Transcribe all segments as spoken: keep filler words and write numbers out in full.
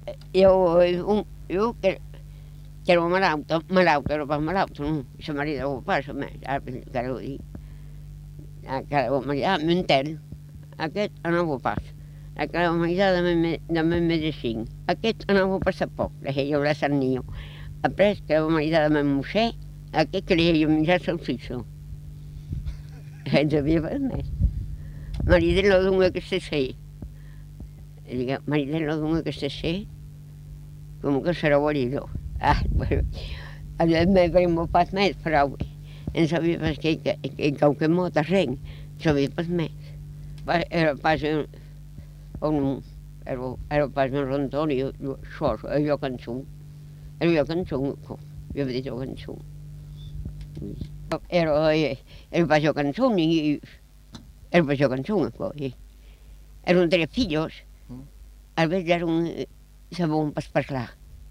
jo, un, jo que, que era malauta, malauta, era pas malauta, no, sa maridava pas, més, ara encara ho dic. Encara ho maridava, Montel, aquest anava pas. Encara ho maridava de mes de medicina. Aquest anava pas a poc, la heia la Sant Niño. Après, que ho maridava de Mossè, aquest que li heia menjar salsitxo. Ens havia pas més. Maridel-lo d'una que se sé. Diga, maridel-lo d'una que se sé, com que serà guarido. Ah, bueno, a me primo pas més, però en sabia pas que, que, que en qualque modo ren, sabia pas més. Era pas un, un era, era pas un rondó, i això, jo cançó. Era jo cançó, jo havia dit jo cançó. Era, era pas jo cançó, i era pas jo cançó, poi. Erano tre fillos, a veces erano, sabevano pas parlar.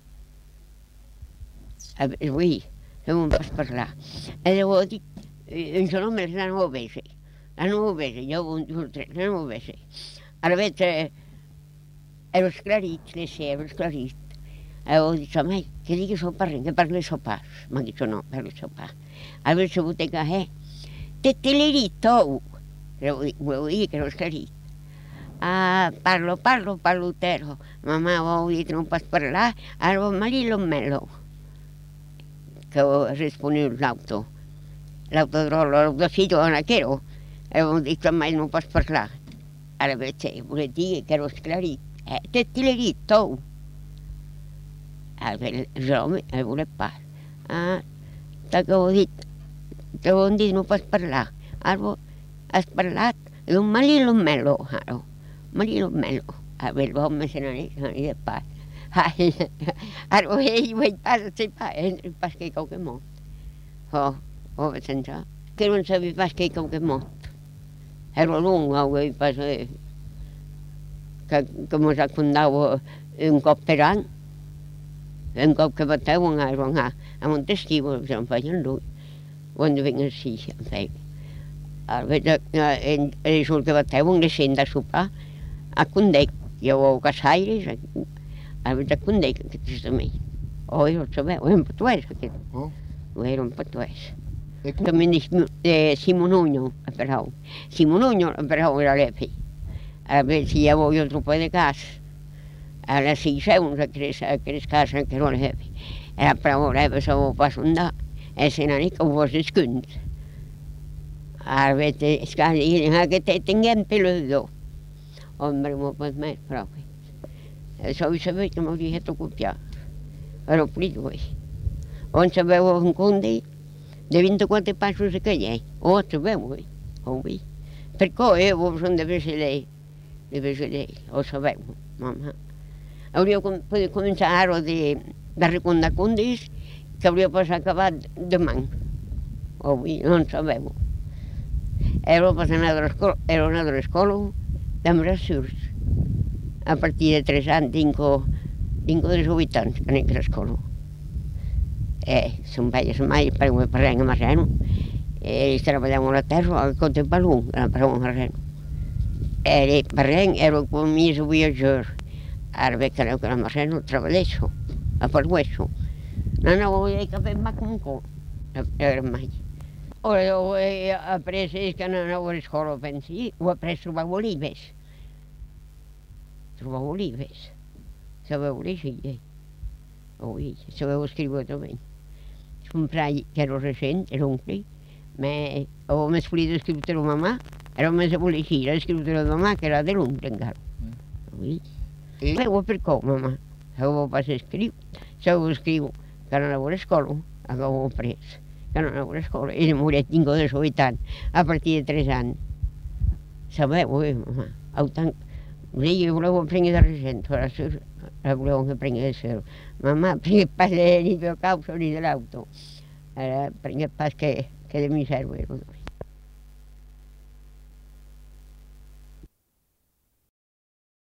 Oui, sabevano pas parlar. E llavors dic, això només l'anava a veure. L'anava a veure, jo ho tre, l'anava a veure. Ara veig, ero esclarit, le sé, ero esclarit. Llavors dic, home, que digui sopar, que parli sopar. M'ha dit, no, parli sopar. A veure, se boteca, eh? Te telerito. Vull dir que ero esclarit. Ah, parlo, parlo, parlo tero. Mamà, ho dit, no pots parlar, ara marilo melo. Que respondió l'auto. L'autodrolo, l'autofillo en aquero. E ho dit, mai no pots parlar. Ara veig, volia dir que ero esclarit. Eh, te telerito. L'home, el volia pas. Ah, que ho dit, que ho dit, no pots parlar. Ara has parlat d'un marilo melo, ara. Marilo melo. A veure, l'home se n'anà, se n'anà de pas. Ai, ara ell ho pas, sé pas, pas que qualque mot. Oh, ho vaig sentir. Que no sabia pas que qualque mot. Era lungo, ho vaig pas, que, que mos acundava un cop per any. Un cop que bateuen a, a, a Montesquieu, se'n feien l'ull. Quan vinc així, em feien. Ara veig, ells el que bateuen, deixen de sopar, a Condec, jo ho caçaires, ara veig a Condec, aquest és de mi. Oh, jo el sabeu, era un patuès, aquest. Oh. Era un patuès. També dic, Simonuño, a Perau. Simonuño, a Perau, era l'Epi. A veure si ja voy otro de cas. A les sis segons, a aquelles cases que no l'Epi. Era prou l'Epi, se ho pas andar. És una mica ho vas escunt. Ara veig, és que te tinguem peludo. Hombre, m'ho pas més, prou. Això ho sabeu que m'hauria de copiar. Era pritoi. On sabeu un conde de vint-i-quatre passos a calle. O sabeu, oi? O vull. Per què, eh, vos són de Besalell. De Besalell, ho sabeu, mamà. Hauríeu pogut començar ara de, de recondar condes que hauria pas acabat demà. O vull, no en sabeu. Era pas anar a l'escola, era anar a l'escola de Brassurs. A partir de tres anys, tinc tinc divuit anys que anem a l'escola. Eh, se'n veia la mai, per un parlant a Marreno. Ells treballaven a la terra, al Cote Balú, a Marreno. Era parlant, era com més viatger. Ara veig que a Marreno treballo, a Pargueso. No, no, ho he de fer mà com un cor, era mai. Ora, ho he après que anava a l'escola, pensi, ho he après trobar olives. Trobar olives. Sabeu llegir, eh? Ui, sabeu escriure també. Un frare que era recent, era oncle, ho més volia escriure a mamà, era més a voler llegir, era escriure a mamà, que era de l'oncle encara. Ui. Sabeu per com, mamà? Sabeu pas escriure. Sabeu escriure que no anava a l'escola, ho he après. Que no anava a l'escola, i morir tinc de divuit anys, a partir de tres anys. Sabeu, eh, mamà? Au tant, jo voleu aprendre de recent, però ara voleu aprendre de ser. Mamà, prengué pas ni de causa ni de l'auto. Ara prengué pas que, que de mi servei.